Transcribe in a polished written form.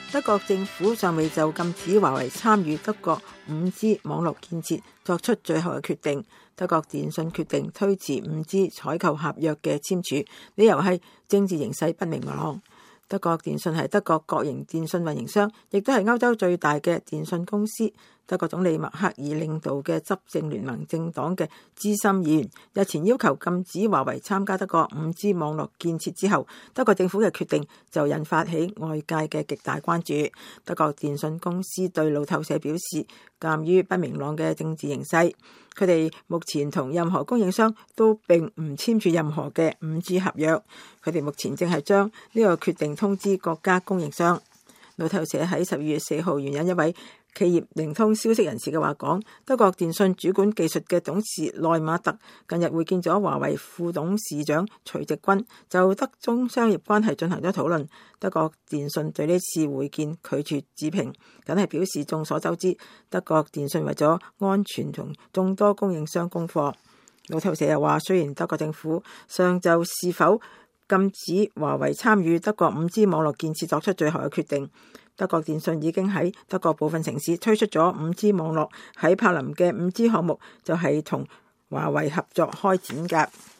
德國政府尚未就禁止華為參與德國 5G 網絡建設作出最後嘅決定。德國電信決定推遲 5G 採購合約嘅簽署，理由係政治形勢不明朗。德國電信係德國國營電信運營商，亦都係歐洲最大嘅電信公司。德國總理默克爾領導嘅執政聯盟政黨嘅資深議員日前要求禁止華為參加德國 5G 網絡建設之後，德國政府嘅決定就引發起外界嘅極大關注。德國電信公司對路透社表示，鑑於不明朗嘅政治形勢，佢哋目前同任何供應商都並唔簽署任何嘅 5G 合約。佢哋目前正係將呢個決定通知各家供應商。路透社喺12月4號援引一位企業靈通消息人士嘅話講，德國電信主管技術嘅董事內馬特近日會見咗華為副董事長徐直軍，就德中商業關係進行咗討論。德國電信對呢次會見拒絕置評，僅係表示眾所周知，德國電信為咗安全同眾多供應商供貨。路透社又話，雖然德國政府上就是否禁止華為參與德國 5G 網絡建設作出最後嘅決定，德國電信已經喺德國部分城市推出咗 5G 網絡，喺柏林嘅 5G 項目就係同華為合作開展㗎。